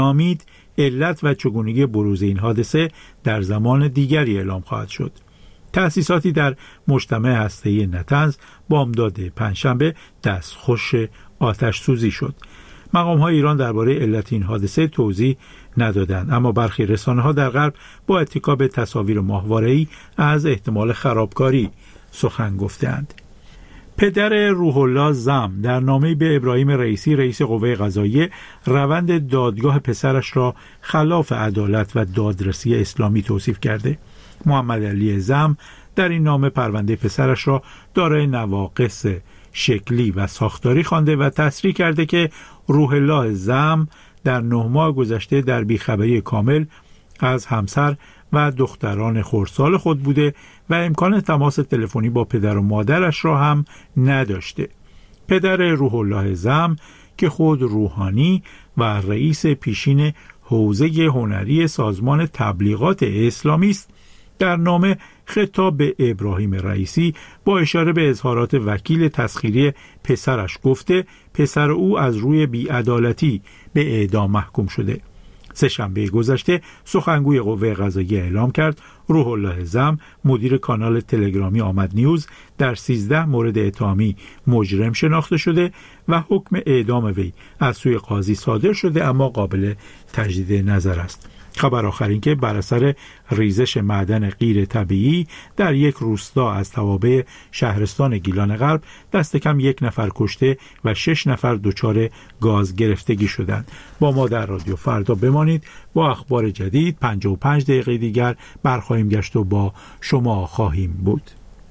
نامید علت و چگونگی بروز این حادثه در زمان دیگری اعلام خواهد شد. تأسیساتی در مجتمع هسته‌ای نطنز بامداد پنجشنبه دستخوش آتش سوزی شد. مقام‌های ایران درباره علت این حادثه توضیح ندادند، اما برخی رسانه‌ها در غرب با اتکا به تصاویر ماهواره‌ای از احتمال خرابکاری سخن گفتند. پدر روح الله زم در نامه‌ای به ابراهیم رئیسی رئیس قوه قضاییه روند دادگاه پسرش را خلاف عدالت و دادرسی اسلامی توصیف کرده. محمد علی زم در این نامه پرونده پسرش را دارای نواقص شکلی و ساختاری خوانده و تصریح کرده که روح الله زم در 9 ماه گذشته در بیخبری کامل از همسر و دختران خردسال خود بوده و امکان تماس تلفنی با پدر و مادرش را هم نداشته. پدر روح الله زم که خود روحانی و رئیس پیشین حوزه هنری سازمان تبلیغات اسلامی است، در نامه خطاب به ابراهیم رئیسی با اشاره به اظهارات وکیل تسخیری پسرش گفته پسر او از روی بی‌عدالتی به اعدام محکوم شده. سه‌شنبه گذشته سخنگوی قوه قضاییه اعلام کرد روح الله زم مدیر کانال تلگرامی آمد نیوز در 13 مورد اتهامی مجرم شناخته شده و حکم اعدام وی از سوی قاضی صادر شده اما قابل تجدید نظر است. خبر آخر این که بر اثر ریزش معدن غیر طبیعی در یک روستا از توابع شهرستان گیلان غرب دست کم 1 نفر کشته و 6 نفر دچار گاز گرفتگی شدند. با ما در رادیو فردا بمانید. با اخبار جدید 55 دقیقه دیگر برخواهیم گشت و با شما خواهیم بود.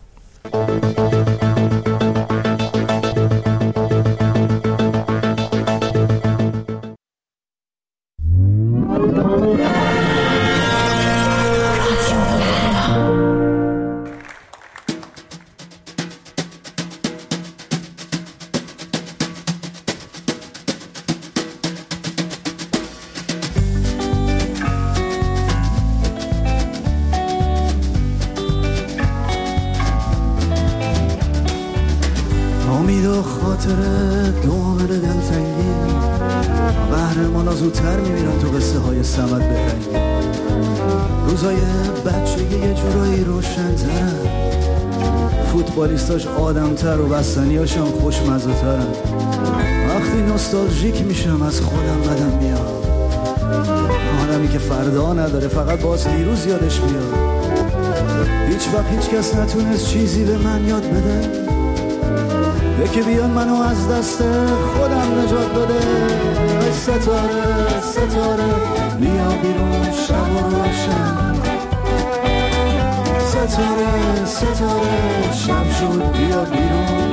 فوتبالیستاش آدم‌تر و بستنیاشم خوشمزه‌ترن. وقتی نوستالژیک میشم از خودم بدم میاد. آدمی که فردا نداره فقط باز دیروز یادش میاد. هیچ وقت هیچ کس نتونست چیزی به من یاد بده. یکی بیان منو از دست خودم نجات بده. ای ستاره ستاره بیا بیرون شب و روشن. ستاره ستاره شب شد بیا بیرون.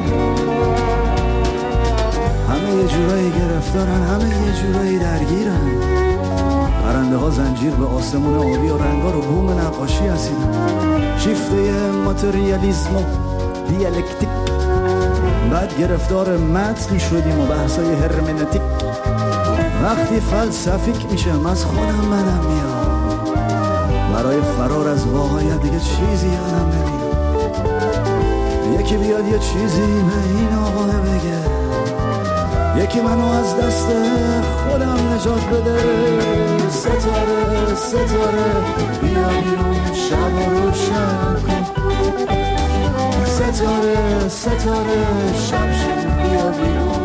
همه یه جورایی گرفتارن، همه یه جورایی درگیرن. پرنده ها زنجیر به آسمون آبی و رنگا رو بوم نقاشی هستیدن. شیفته ماتریالیسم و دیالکتیک. بعد گرفتار متن شدیم و بحثای هرمنتیک. وقتی فلسفیک میشم از خودم بدم میاد. برای فرار از واقعیت دیگه چیزی یادم نمیاد. یکی بیاد یه چیزی به این آقا بگه. یکی منو از دست خودم نجات بده. ستاره ستاره بیا بیرون شب و روشن کن. ستاره ستاره شب شد بیا بیرون.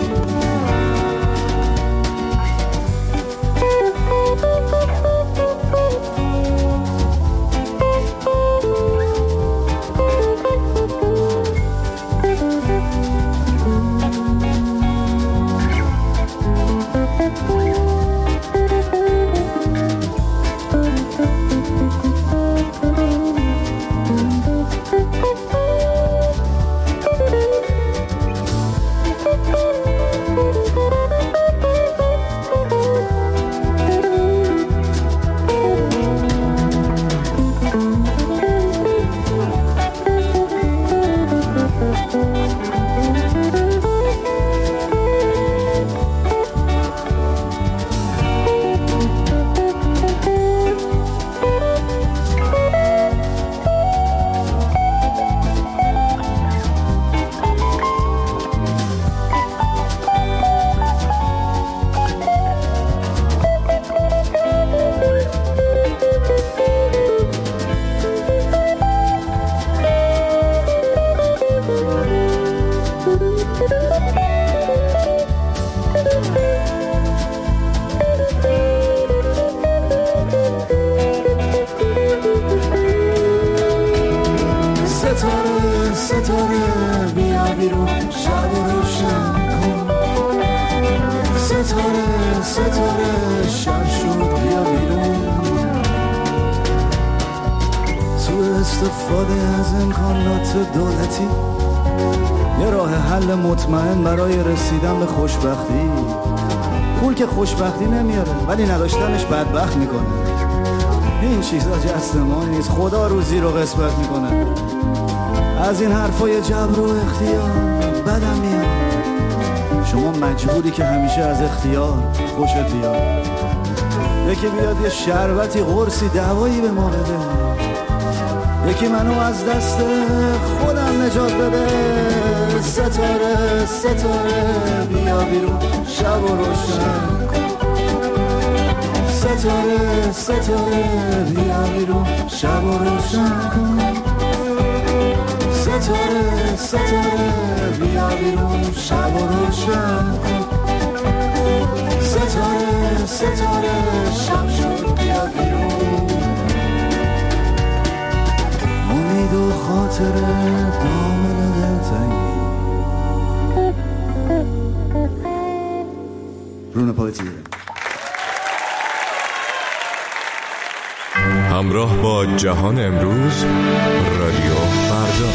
شب شد بیا بیرون. سوء استفاده از امکانات دولتی یه راه حل مطمئن برای رسیدن به خوشبختی. پول که خوشبختی نمیاره ولی نداشتنش بدبخت میکنه. این چیزا جست ما نیست، خدا روزی رو قسمت میکنه. از این حرفای جبر و اختیار بدم میاد. شما مجبوری که همیشه از اختیار خوشت بیاد. یکی بیاد یه شربتی قرصی دوایی به ما بده، یکی منو از دست خودم نجات بده. ستاره ستاره بیا بیرون شب و روشن کن. ستاره ستاره بیا بیرون شب و روشن کن. ستاره ستاره بیا بیرون شب و روشن کن. ستاره ستاره شب شد بیا بیرون. امید و خاطره دامن دلتنگی. برونو پاتیه. همراه با جهان امروز، رادیو فردا.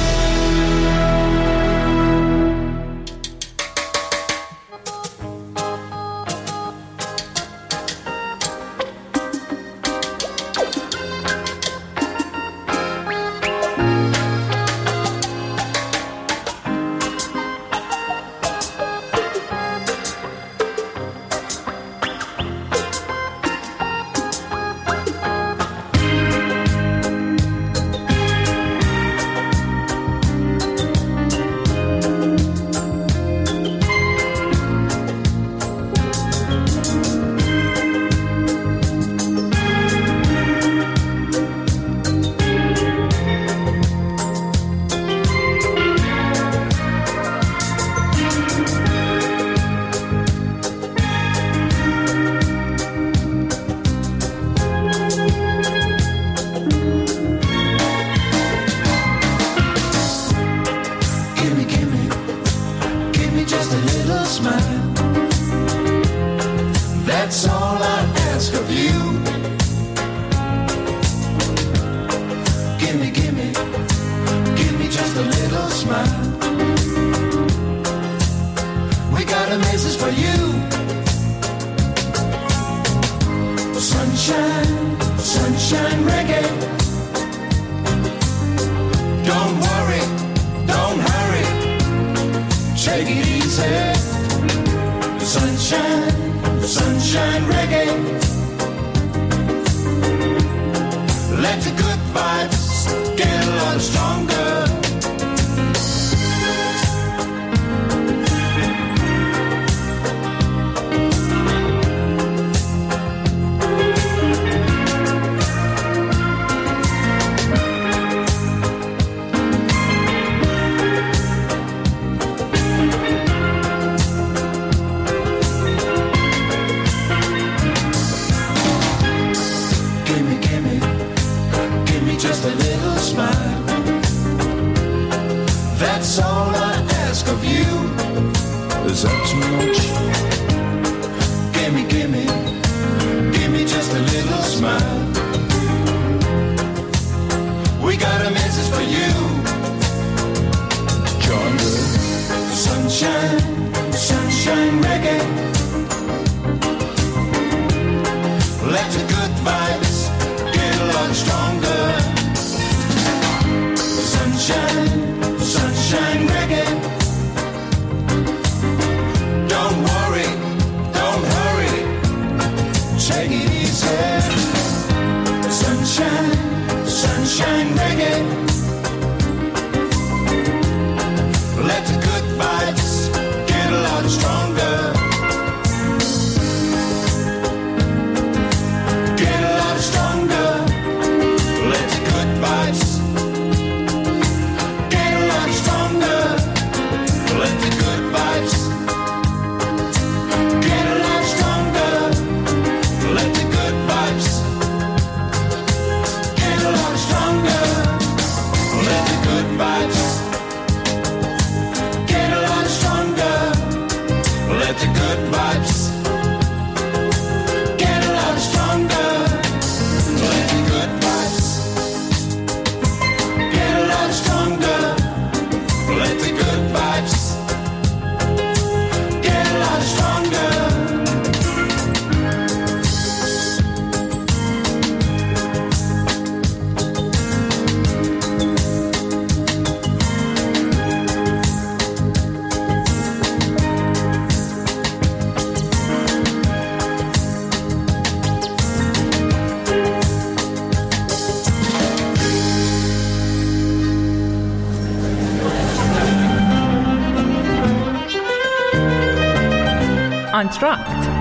آنتراکت.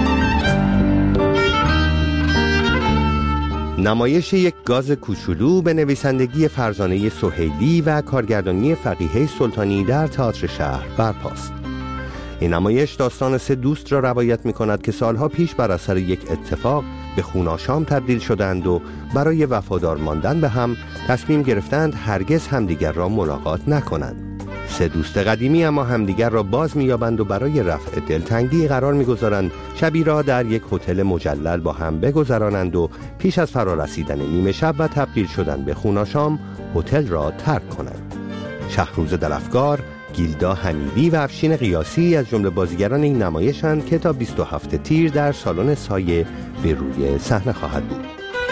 نمایش یک گاز کوچولو به نویسندگی فرزانه سهیلی و کارگردانی فقیه سلطانی در تئاتر شهر برپاست. این نمایش داستان 3 دوست را روایت می کند که سالها پیش بر اثر یک اتفاق به خوناشام تبدیل شدند و برای وفادار ماندن به هم تصمیم گرفتند هرگز همدیگر را ملاقات نکنند. 3 دوست قدیمی اما همدیگر را باز می‌یابند و برای رفع دلتنگی قرار می‌گذارند شبی را در یک هتل مجلل با هم بگذرانند و پیش از فرارسیدن نیمه شب و تبدیل شدن به خوناشام هتل را ترک کنند. شهروز دلفگار، گیلدا حمیدی و افشین قیاسی از جمله بازیگران این نمایشند که تا 27 تیر در سالن سایه به روی صحنه خواهد بود.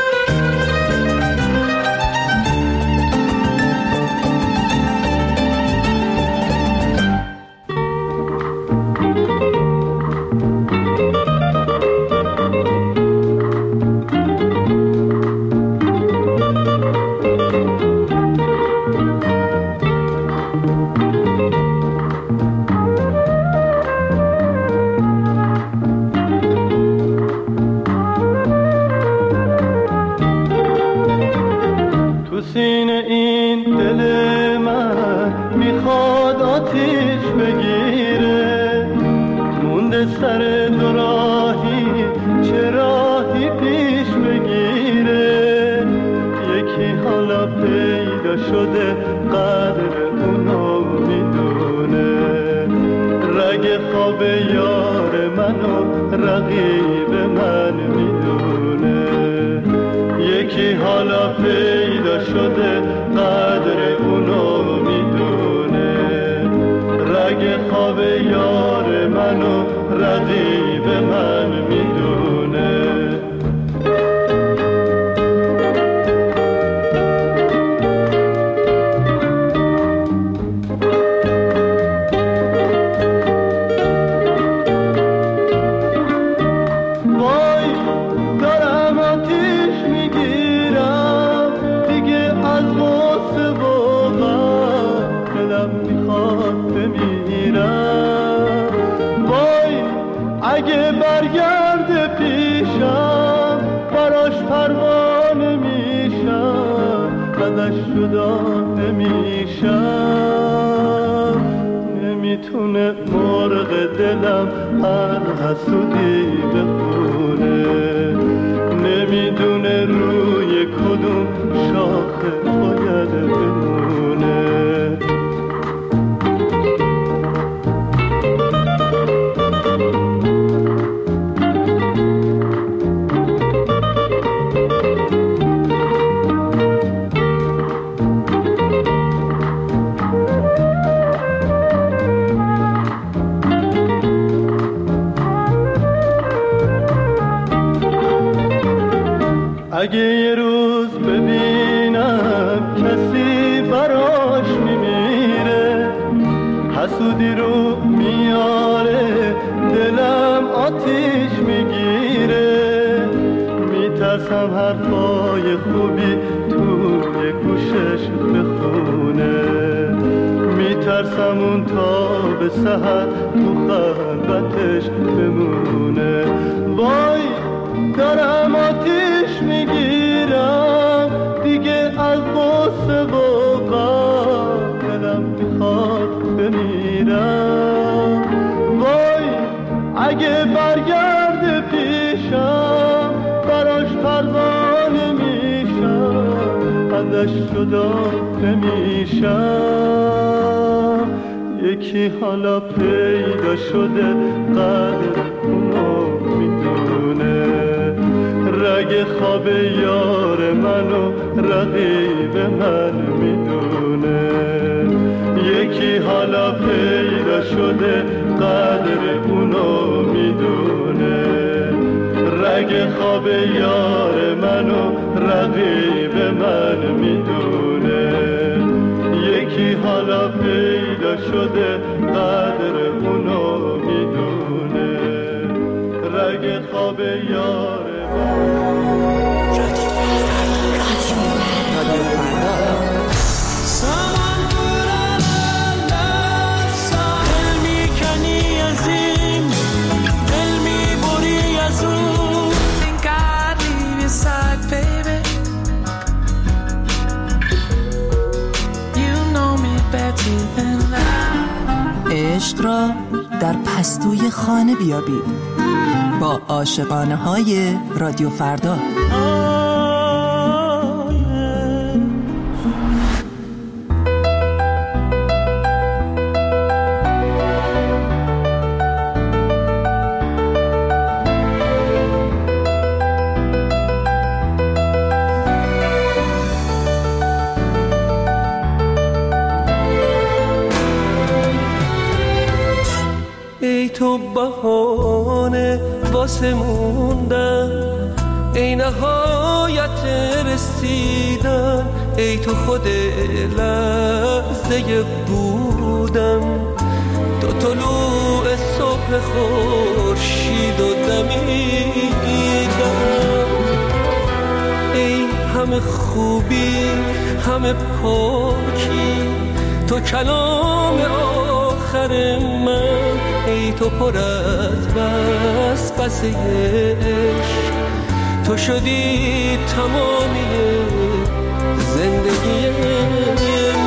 نمیتونه مرغ دلم هر حسودی بخونه، نمیدونه روی کدوم شاخه باید بمونه. اگه یه روز ببینم کسی براش میمیره، حسودی رو میاره دلم آتیش میگیره، میترسم حرفای خوبی توی گوشش بخونه، میترسم اون تا به سحر تو خلوتش بمونه. وای دارم آتیش میگیرم دیگه از غصه و غم، دلم میخواد بمیرم. وای اگه برگرده پیشم براش پروانه میشم، ازش جدا نمیشم. یکی حالا پیدا شده قدر اونو میدونه، رگ خواب یار منو رقیب من میدونه. یکی حالا پیدا شده قدر اونو میدونه، رگ خواب یار منو رقیب من میدونه. یکی حالا پیدا شده قدر اونو میدونه، رگ خواب یار عشق را در پستوی خانه بیابید با عاشقانه های رادیو فردا. ای تو بهانه واسه موندن، ای نهایت رسیدن، ای تو خود لحظه بودن، تو طلوع صبح خورشید و دمیدن. ای همه خوبی همه پاکی، تو کلام آخر من، ای تو پر از وسوسه عشق، تو شدی تمامی زندگی من.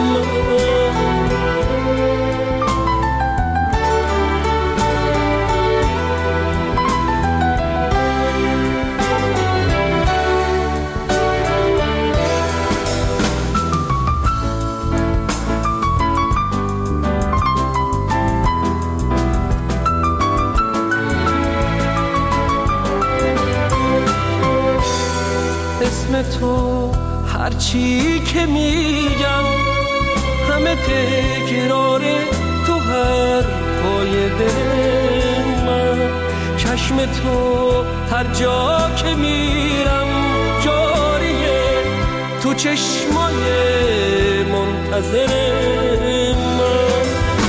اسم تو هرچی که میگم همه تکرار تو حرفای دل من. چشم تو هر جا که میرم جاریه، تو چشمای منتظر من.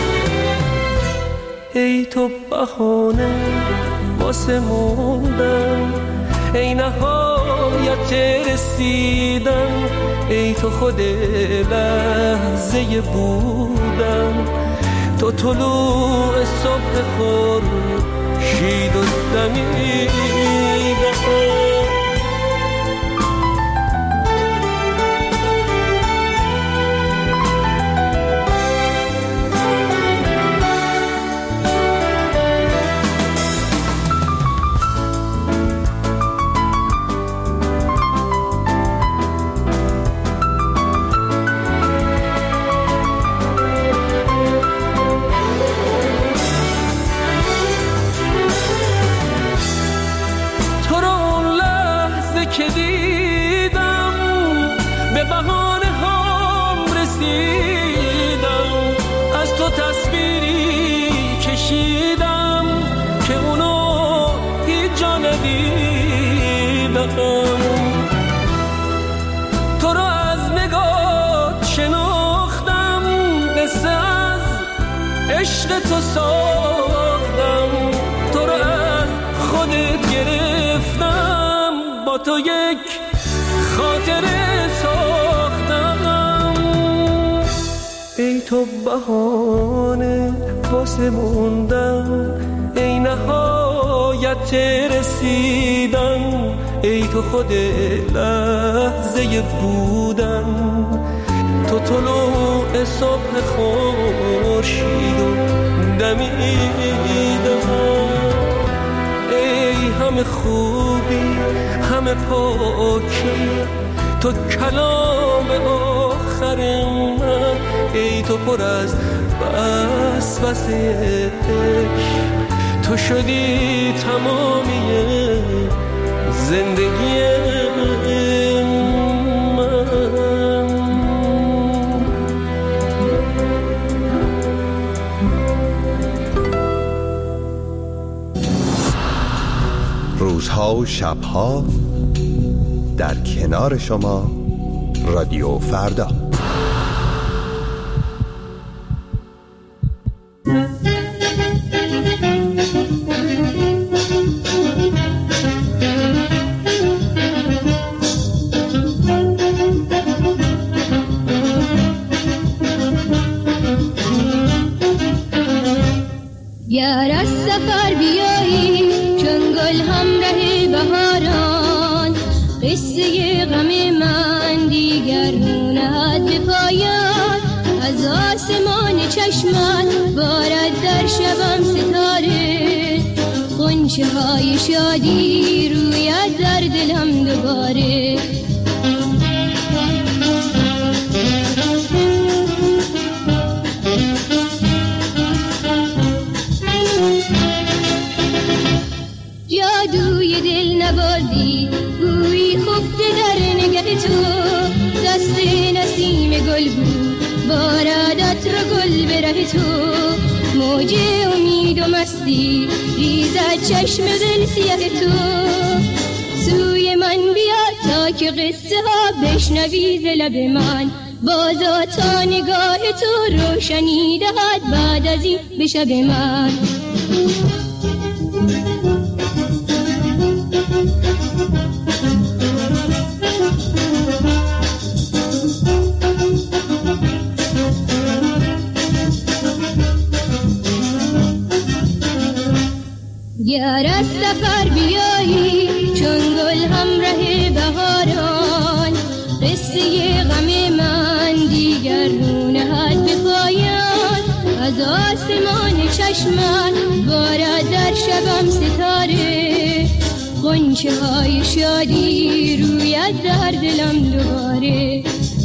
ای تو بهانه واسه موندن، ای نهایت رسیدن، ای تو خود لحظه بودن، تو طلوع صبح خورشید و دمیدن. که دیدم به بهانه هم رسیدم، از تو تصویری کشیدم که اونو هیچ جا ندیدم. تو رو از نگات شناختم، قصه از عشق تو ساختم، تو رو از خودت گرفتم، با تو یک خاطره ساختم. ای تو بهانه واسه موندن، ای نهایت رسیدن، ای تو خود لحظه بودن، تو طلوع صبح خورشید و دمیدن. ای همه خوبی همه پاکی، تو کلام آخر من، ای تو پر از وسوسه عشق، تو شدی تمامی زندگی من. روزها و شبها در کنار شما رادیو فردا. گر از سفر بیایی چون گل همراه بهاران، قصه غم من دیگر نهد به پایان، از آسمان چشمت بارد در در شبم ستاره، غنچه های شادی روید در دلم دوباره. جادوی دل نوازی گویی خفته در نگه تو، دست نسیم گل بود بارد عطر گل به ره تو. موج امید و مستی ریزد چشم دل سیاه تو، سوی من بیا تا که قصه ها بشنوی ز لب من، بازا تا نگاه تو روشنی دهد بعد از این به شب من. گر از سفر بیایی چون گل همراه بهاران، قصه غم من دیگر رو نهد به پایان. از آسمان چشمت بارد در شبم ستاره، غنچه های شادی روید در دلم دوباره.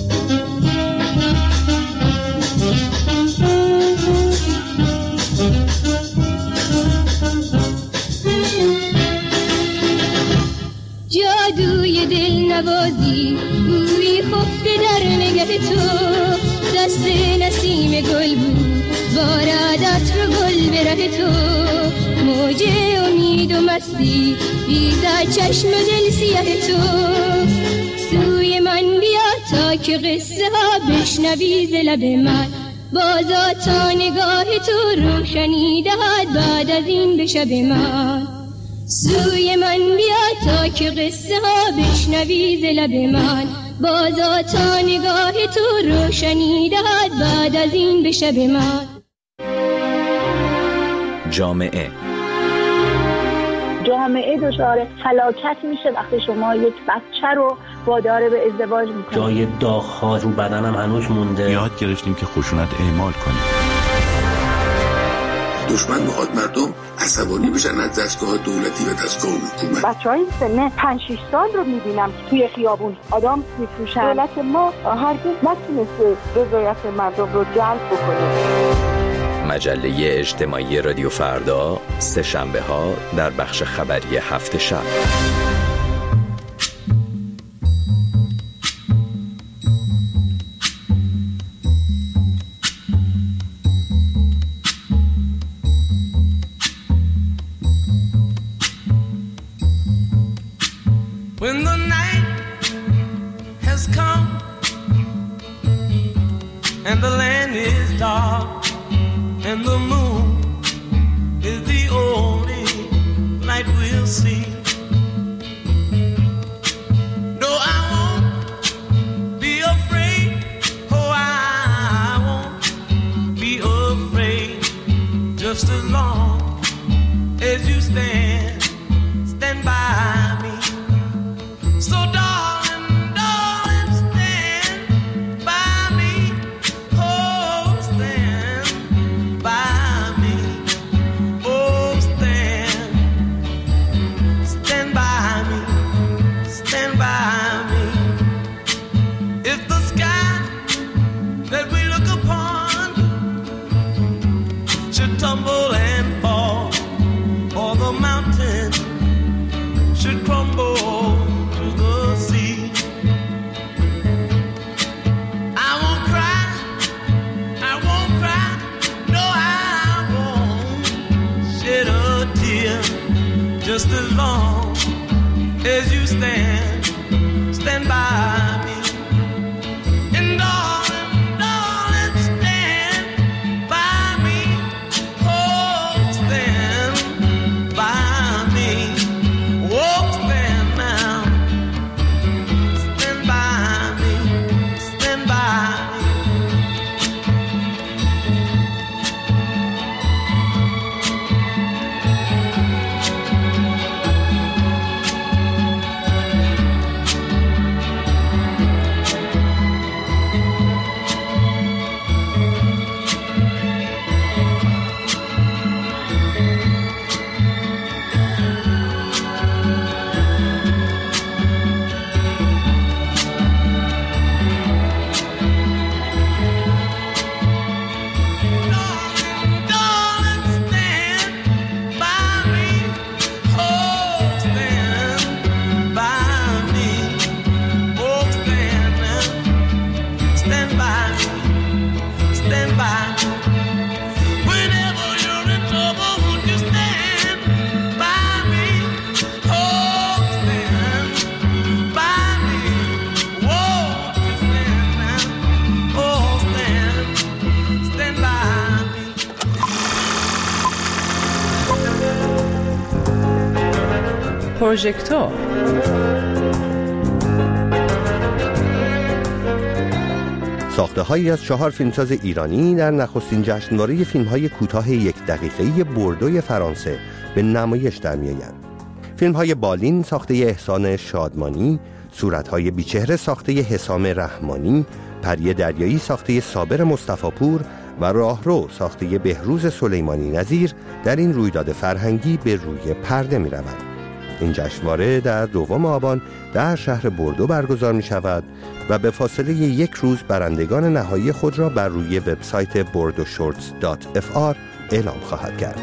جادوی دل نوازی گویی خفته در نگه تو، دست نسیم گل بود بارد عطر گل به ره تو. موج امید و مستی ریزد چشم دل سیاه تو، سوی من بیا تا که قصه ها بشنوی ز لب من، بازا تا نگاه تو روشنی دهد بعد از این به شب من. سوی من بیا تا که قصه ها بشنوی ز لب من، بازا تا نگاه تو روشنی دهد بعد از این به شب من. جامعه دچار فلاکت میشه وقتی شما یک بچه رو وادار به ازدواج میکنید. جای داغ‌ها رو بدنم هنوز مونده. یاد گرفتیم که خشونت اعمال کنیم. دشمن میخواد مردم عصبانی بشن از دستگاه دولتی و دستگاه حکومت. بچه‌های سن 5-6 سال رو میبینم که توی خیابون آدم میفروشن. دولت ما هرگز نتونسته رضایت مردم رو جلب بکنه. مجله اجتماعی رادیو فردا، سه شنبه ها در بخش خبری هفت شب. When the night has come and the land is dark and the moon is the only light we'll see. No, I won't be afraid. Oh, I won't be afraid. Just as long as you stand by me. So darling, darling, stand by me. Oh, stand by me. Oh, stand by me. Stand by me. If the sky that we look upon should tumble and fall, or the mountain should crumble to the sea, I won't cry, no I won't shed a tear, just as long as you stand by me. And darling, darling, stand by me. Oh, stand by me. Oh, stand now. Stand by me. Stand by me. پروژکتور. ساخته‌هایی از 4 فیلمساز ایرانی در نخستین جشنواره فیلم‌های کوتاه 1 دقیقه‌ای بوردوی فرانسه به نمایش در می‌آیند. فیلم‌های بالین ساخته احسان شادمانی، صورت‌های بیچهره ساخته حسام رحمانی، پری دریایی ساخته صابر مصطفی‌پور و راهرو ساخته بهروز سلیمانی نظیر در این رویداد فرهنگی به روی پرده می‌روند. این جشنواره در 2 آبان در شهر بوردو برگزار می شود و به فاصله 1 روز برندگان نهایی خود را بر روی وبسایت bordeauxshorts.fr اعلام خواهد کرد.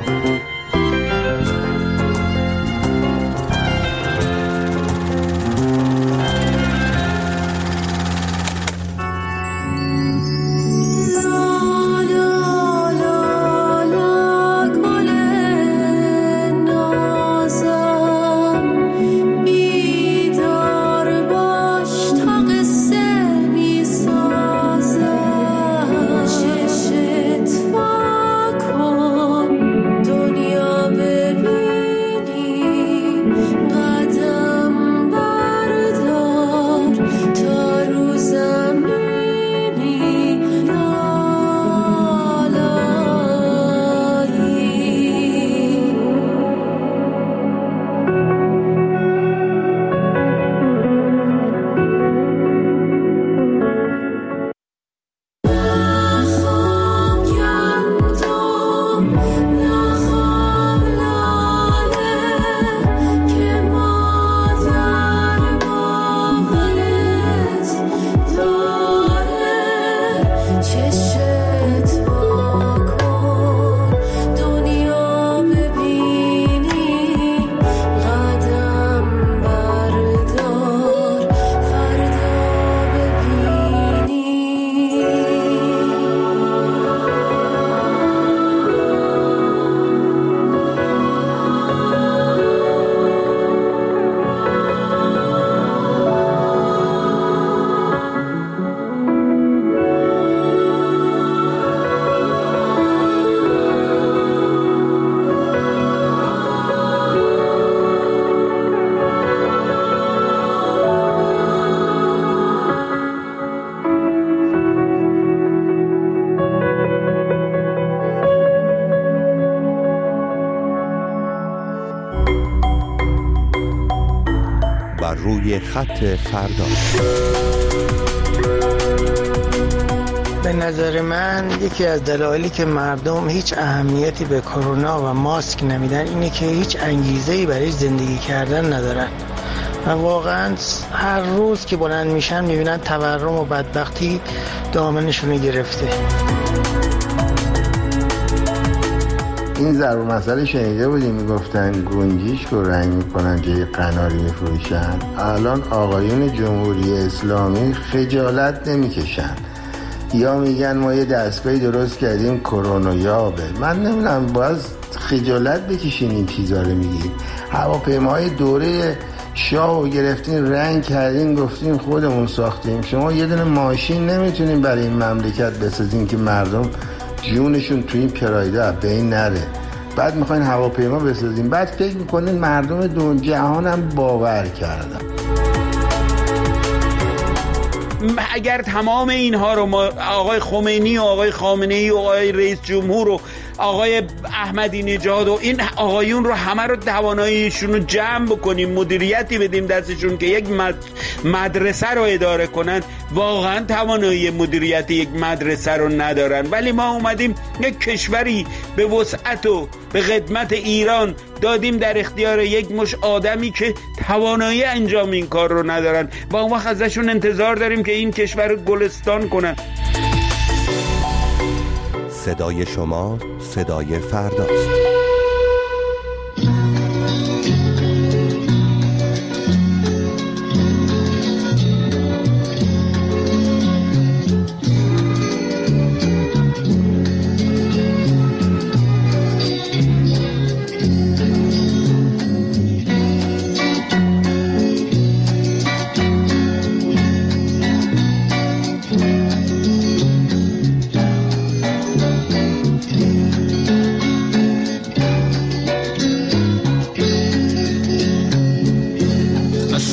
روی خط فردا. به نظر من یکی از دلایلی که مردم هیچ اهمیتی به کرونا و ماسک نمیدن اینه که هیچ انگیزه‌ای برای زندگی کردن ندارن و واقعا هر روز که بلند میشن میبینن تورم و بدبختی دامنشون گرفته. این ضرب المثل شنیده بودیم میگفتن گنجیش رو رنگ میکنن جای قناری میفروشن. الان آقایون جمهوری اسلامی خجالت نمیکشن یا میگن ما یه دستگاهی درست کردیم کرونا یابه. من نمیدونم باید خجالت بکشین این چیزا رو میگید. هواپیماهای دوره شاه رو گرفتین رنگ کردین گفتین خودمون ساختیم. شما یه دونه ماشین نمیتونین برای این مملکت بسازین که مردم جونشون تو این پرایده بین نره. بعد میخواین هواپیما بسازین، بعد فکر میکنین مردم دون جهان هم باور کردن. اگر تمام اینها رو ما آقای خمینی و آقای خامنه‌ای و آقای رئیس جمهور و آقای احمدی نژاد و این آقایون رو همه رو تواناییشون رو جمع بکنیم، مدیریتی بدیم دستشون که یک مدرسه رو اداره کنن، واقعا توانایی مدیریت یک مدرسه رو ندارن. ولی ما اومدیم یک کشوری به وسعت و به خدمت ایران دادیم در اختیار یک مش آدمی که توانایی انجام این کار رو ندارن و اون وقت ازشون انتظار داریم که این کشور رو گلستان کنن. صدای شما صدای فرداست.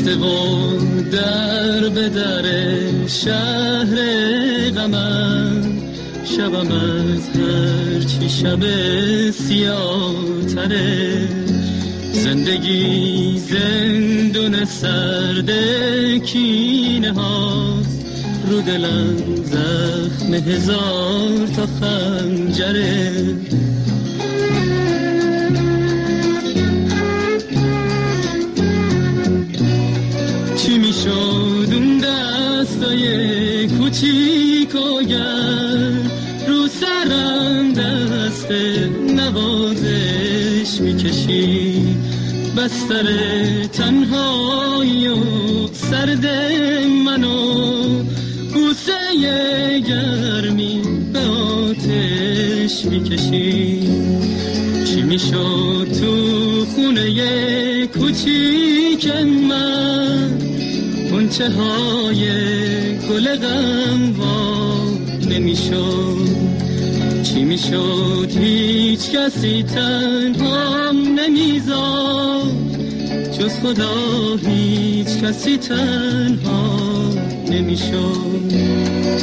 بسته و در به در شهر غمم، شبم از هرچی شب سیاه تره. زندگی زندون سرد کینه هاست، رو دلم زخم هزار تا خنجره. چی میشد اون دستای کوچیک و گرم، رو سرم دست نوازش میکشی. بستر تنهایی و سرد منو بوسه گرمی به آتش میکشی. چی میشد تو خونه کوچیک من، غنچه های گل غم وا نمیشد. چی میشد هیچ کسی تنهام نمیذاشت، جز خدا هیچ کسی تنها نمیشد.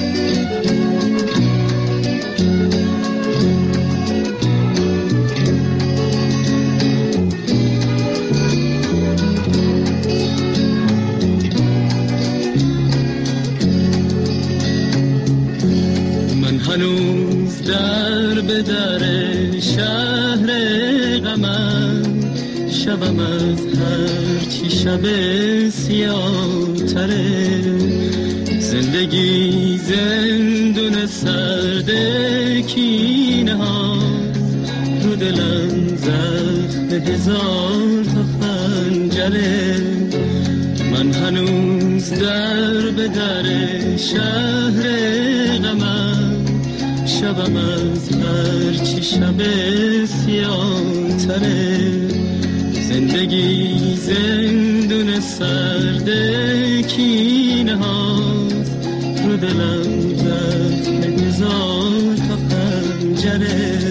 هنوز در به در شهر غمم، شبم از هرچی شب سیاه تره. زندگی زندون سرد کینه ها، رو دلم زخم هزار تا خنجره. من هنوز در به در شهر غمم، شبم از هرچی شب سیاه تره. زندگی زندون سرد کینه هاست، رو دلم زخم هزار تا خنجره.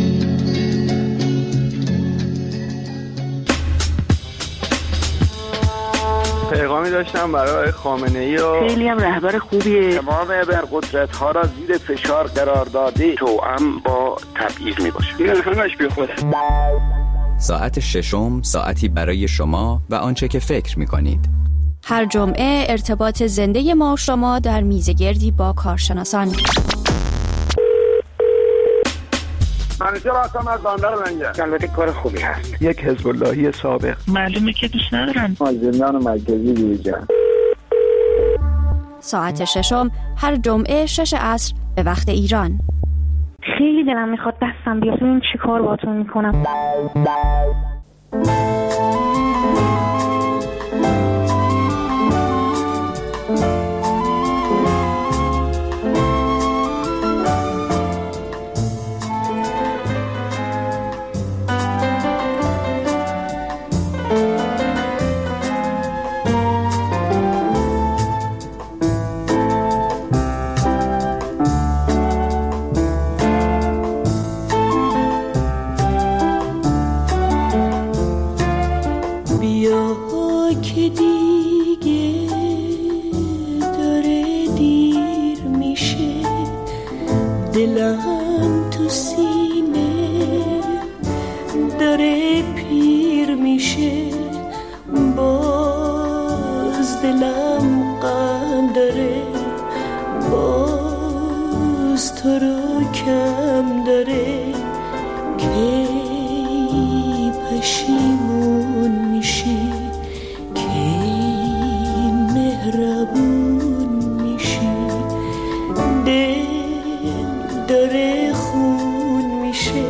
پیغامی داشتم برای خامنه‌ای و خیلی هم رهبر خوبیه. تمام ابرقدرت‌ها را زیر فشار قرار داده، توأم با تبعیض میباشه. این همش بیخوده. ساعت ششم، ساعتی برای شما و آنچه که فکر می‌کنید. هر جمعه ارتباط زنده ما شما در میزگردی با کارشناسان. منیجر هستم از بندر لنگه. البته کار خوبی هست. یک حزب اللهی سابق. معلومه که دوست ندارن. زندان مرکزی دیویژن. ساعت ششم هر جمعه 6 عصر به وقت ایران. خیلی دلم میخواد دستم بیاد ببینم چی کار باهاتون میکنم. دلم تو سینه داره پیر میشه، باز دلم غم داره، باز تو رو کم داره. کی پشیمون میشی، کی مهربون میشی، دل داره خون میشه،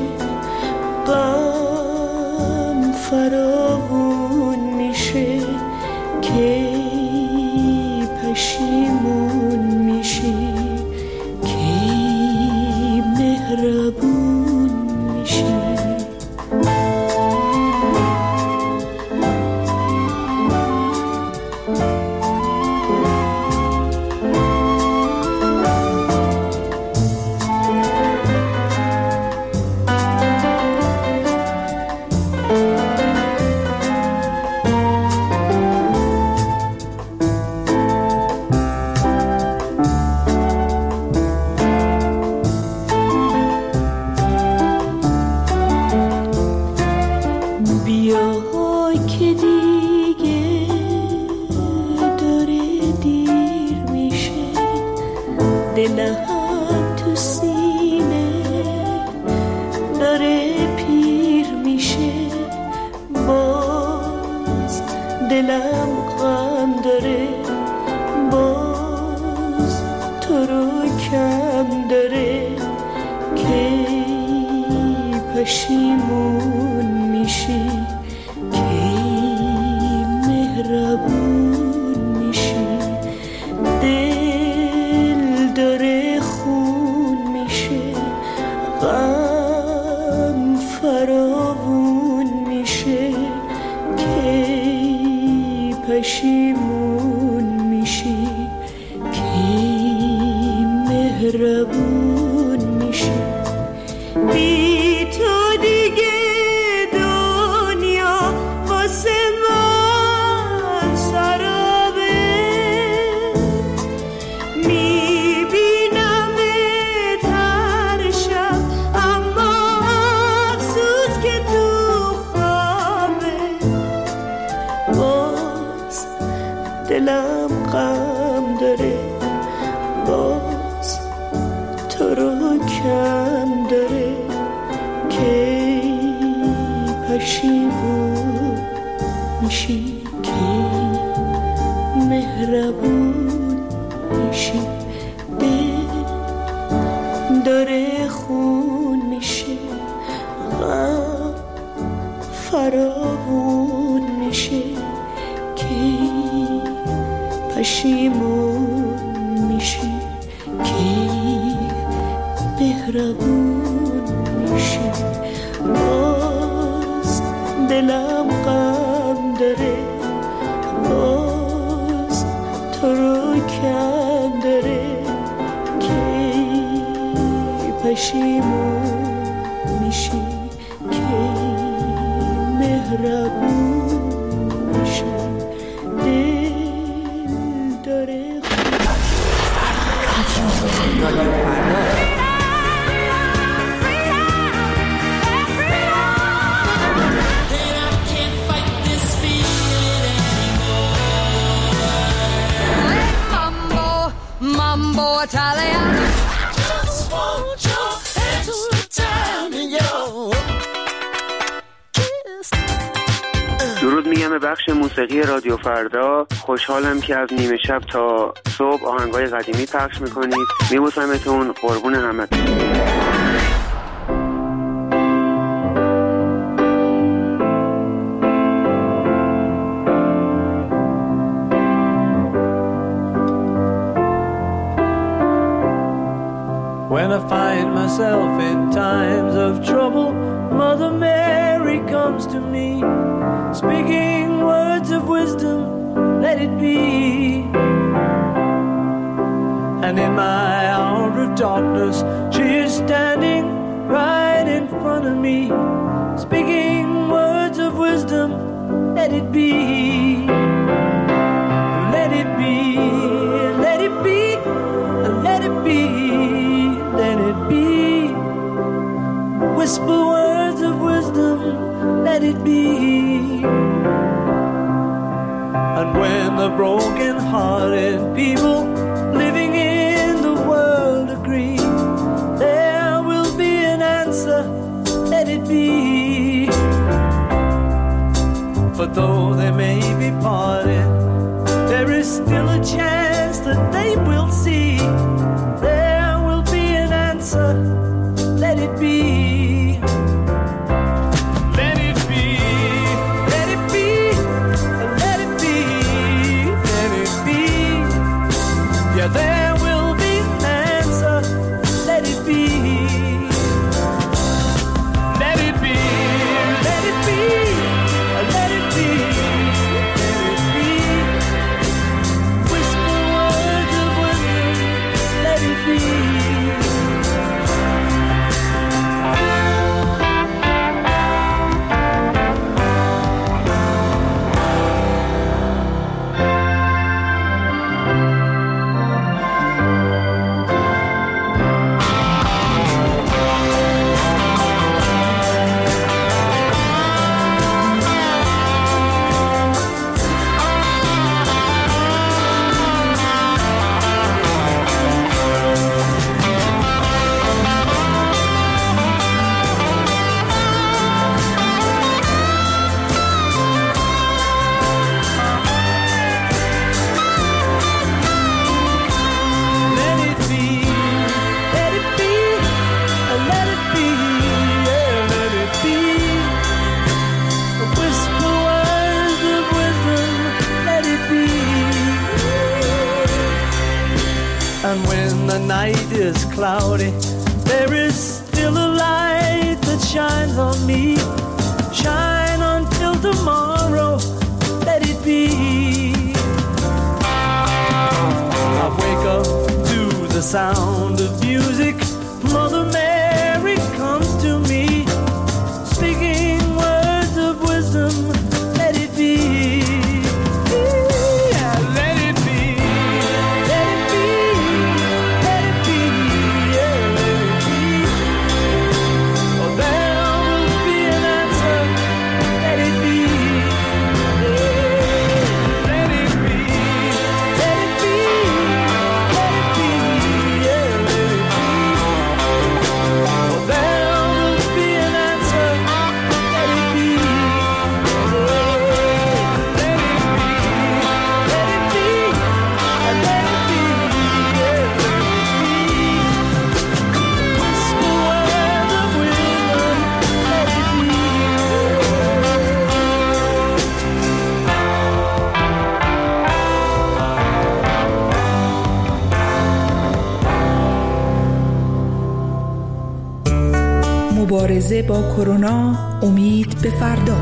غم فراوون میشه، کی پشیمون میشی، کی مهربون میشی. دلم تو سینه داره پیر میشه، باز دلم غم داره، باز تو رو کم داره، کی پشیمون میشی، کی مهربون میشی، دل داره خون میشه، غم فراوون میشه، کی پشیمون میشی، کی مهربون میشی. بی تو دیگه دنیا واسه من سرابه، میبینمت هر شب اما افسوس که تو خوابه، باز دلم غم داره، باز تو رو کم داره، کی پشیمون میشی، کی مهربون میشی، دل داره خون میشه، غم فراوون میشه، کی پشیمون میشی، کی مهربون میشی، باز دلم غم داره، باز تو رو کم داره، کی پشیمون میشی، کی مهربون میشی، دل داره Mambo Italian. Just want your hands to tell me your kiss. درود میگم به بخش موسیقی رادیو فردا. خوشحالم که از نیمه شب تا صبح آهنگای قدیمی پخش میکنید. میبوسمتون، قربون همتون. When I find myself in times of trouble, Mother Mary comes to me, speaking words of wisdom, let it be. And in my hour of darkness, she is standing right in front of me, speaking words of wisdom, let it be. Let it be, let it be, let it be. Let it be. Whisper words of wisdom, let it be. And when the broken-hearted people living in the world agree, there will be an answer, let it be. For though they may be parted, there is still a chance that they will see. Let it be. Let it be. Let it be. Let it be. Let it be. Yeah, there will be an answer. Let it be. Let it be. Let it be. Let it be. Let it be. Whisper words of wisdom. Let it be. And when the night is cloudy, there is still a light that shines on me. Shine until tomorrow, let it be. I wake up to the sound of music. Mother Mary comes to me, speaking words of wisdom. Let it be. Yeah, let it be. Let it be. Let it be. Yeah, let it be. Oh, there will be an answer. Let it be. Yeah, let it be. Let it be. Let it be. Yeah, let it be. Oh, there will be an answer. Let it be. Yeah, let it be. Let it be. And let it be. Yeah, let it be. Whisper words of wisdom. Let it be. مبارزه با کرونا، امید به فردا.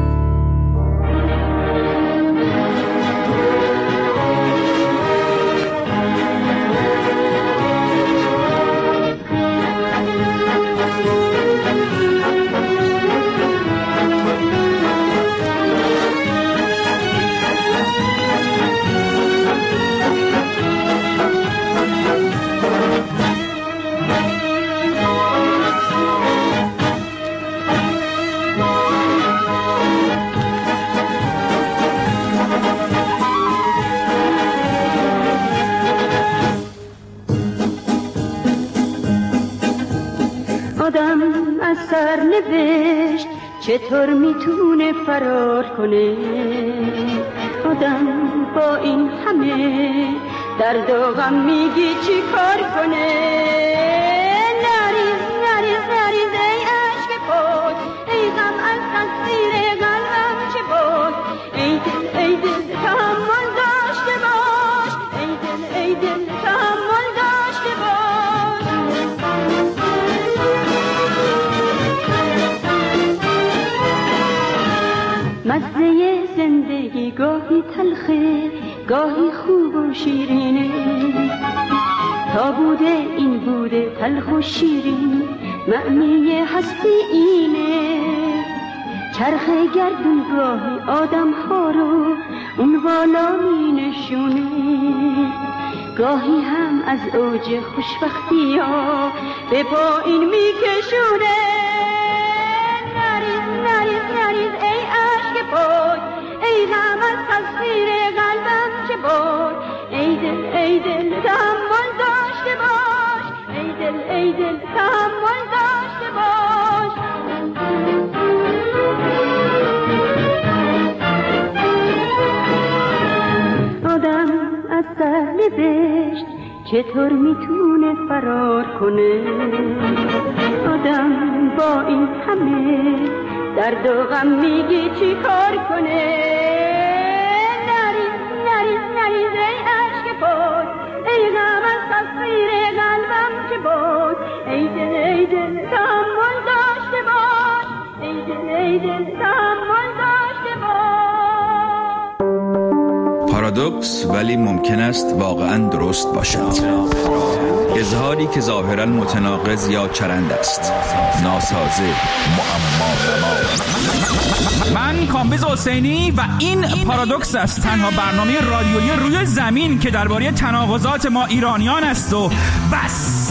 آدم از سرنوشت چطور میتونه فرار کنه؟ آدم با این همه درد و غم میگی چی کار کنه؟ نریز نریز نریز ای عشق پاک، ای غم از تصویر قلبم چه بود؟ ای دل تحمل داشته باش، ای دل تحمل داشته باش. مزه زندگی گاهی تلخه، گاهی خوب و شیرینه. تا بوده این بوده تلخ و شیرین، معنی هستی اینه. چرخ گردون گاهی آدم ها رو اون بالا می نشونه، گاهی هم از اوج خوشبختی ها به پایین می کشونه. نریز نریز نریز ای عشق پاک، ای غم از تصویر قلبم چه بود؟ ای دل تحمل داشته باش، ای دل تحمل داشته باش. آدم از سرنوشت چطور میتونه فرار کنه؟ آدم با این همه درد و غم میگی چی کار کنه؟ نریز نریز نریز ای عشق پاک، ای غم از تصویر قلبم چه بود؟ ای دل تحمل داشته باش، ای دل تحمل داشته باش. پارادوکس ولی ممکن است واقعا درست باشد. اظهاری که ظاهرا متناقض یا چرند است، ناسازه، معما. من کامبیز حسینی و این پارادوکس است، تنها برنامه رادیویی روی زمین که درباره تناقضات ما ایرانیان است و بس.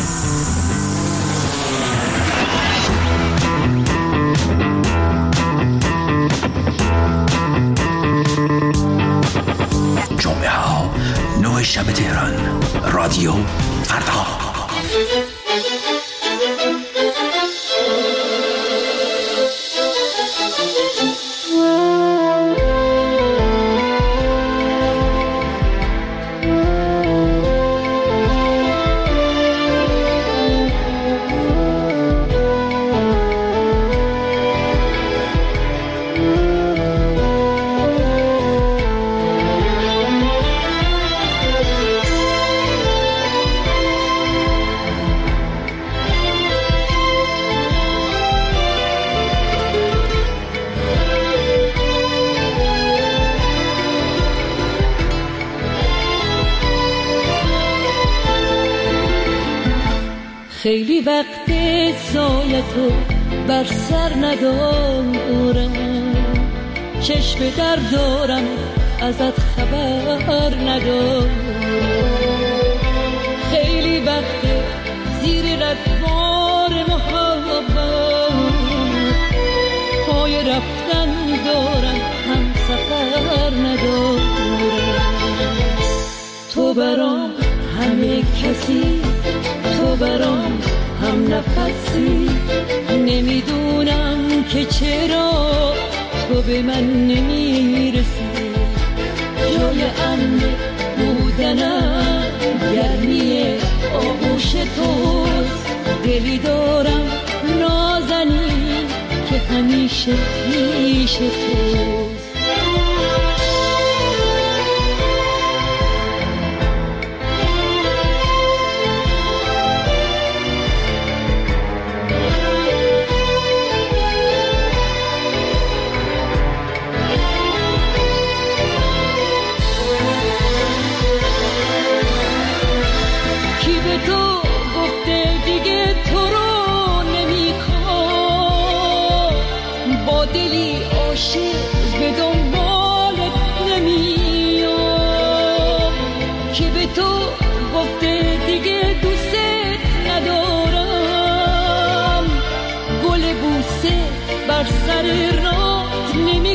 جمعه ها 9 شب تهران، رادیو فردا. خیلی وقت سایتو بر سر ندارم، چشم در دارم ازت خبر ندارم. خیلی وقت زیر ردوار محبت پای رفتن دارم، هم سفر ندارم. تو برام همه کسی، تو برام هم نفسی، نمیدونم که چرا تو به من نمیرسی. جای امن بودنم گرمی آغوش توست، دلی دارم نازنین که همیشه پیش توست. به دنبالت نمیام، که به تو گفته دیگه دوست ندارم. گل بوسه بر سر رات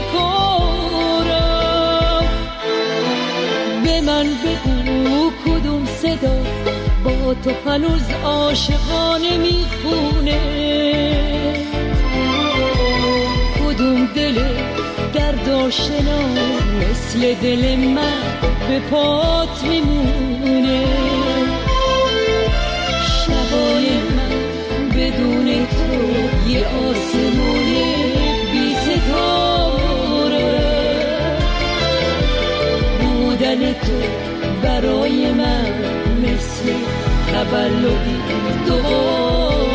نمیکارم. به من بگو کدوم صدا با تو هنوز عاشقانه میخونه، کدوم دل درد آشنا مثل دل من به پات میمونه. شبای من بدون تو یه آسمون بی ستاره، بودن تو برای من مثل تولدی دوباره.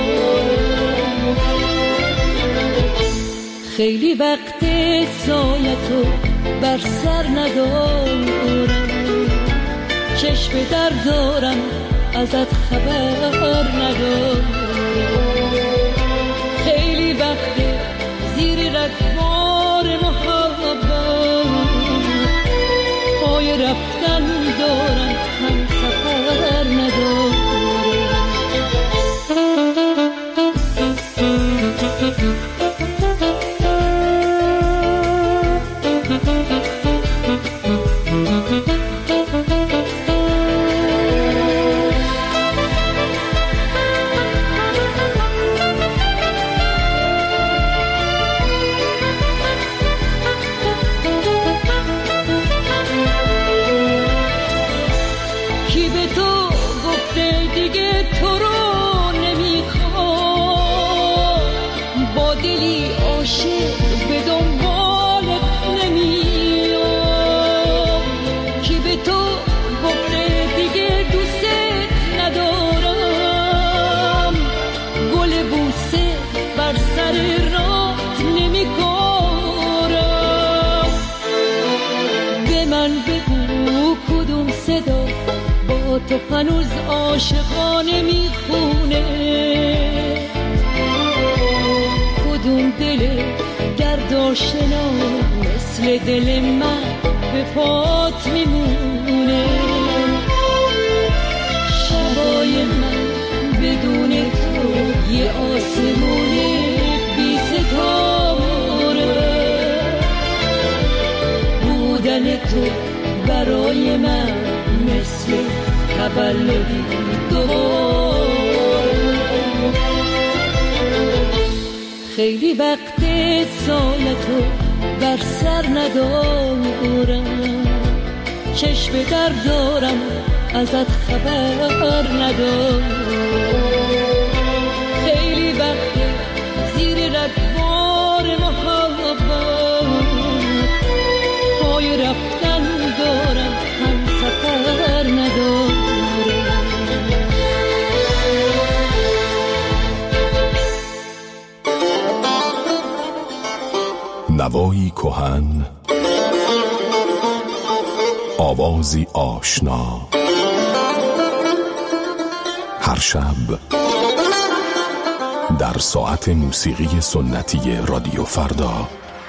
خیلی وقت سایتو بر سر ندارم، چشم در دارم ازت خبر ندارم. خیلی وقت زیر ردوار محبت پای رفتن دارم، هم سفر ندارم. تو هنوز عاشقانه میخونه، کدوم دل درد آشنا مثل دل من به پات میمونه. شبای من بدون تو یه آسمون بی ستاره، بودن تو برای من مثل تولدی دوباره. خیلی وقت سالتو بر سر ندارم، چشم در دارم ازت خبر ندارم. خیلی وقت زیر ردوار محبت پای رفتن دارم، هم سفر ندارم. نوایی کهن، آوازی آشنا، هر شب در ساعت موسیقی سنتی رادیو فردا.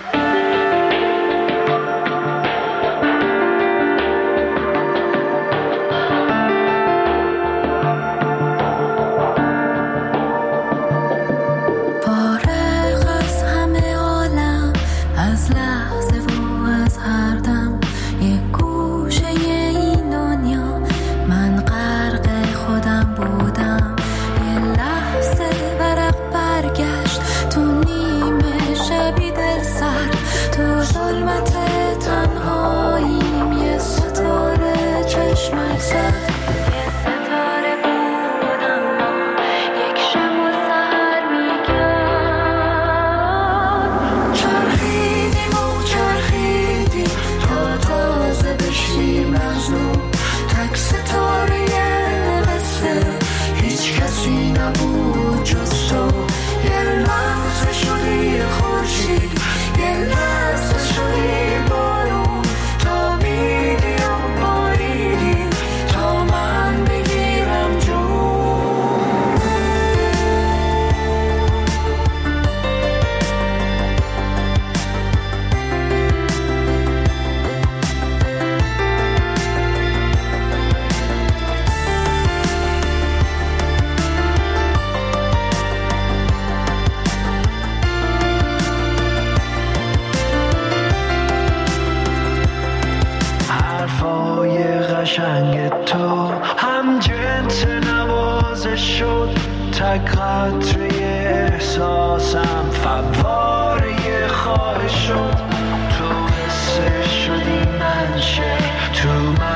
قشنگ تو هم جنس نوازش شد، تک قطره احساسم فواره خواهش شد. تو حسش شدی منشه، تو من